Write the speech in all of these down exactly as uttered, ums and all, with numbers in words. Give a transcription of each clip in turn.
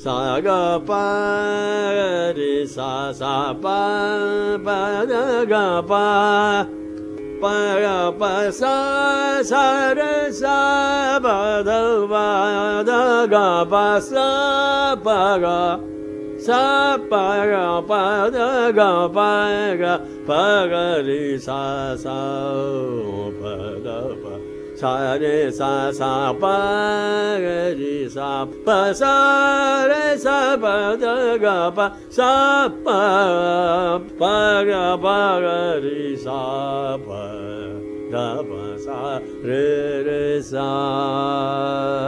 sa ga pa re sa sa pa pa da ga pa pa ga pa sa sa re sa ba da ba da ga pa sa pa ga sa pa ga pa da ga pa ga pa ga re sa sa pa da pa sa re sa sa pa re sa pa sa re sa pa da ga pa sa pa pa ga pa ga re sa pa da pa sa re re sa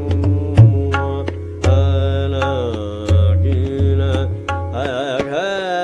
Hey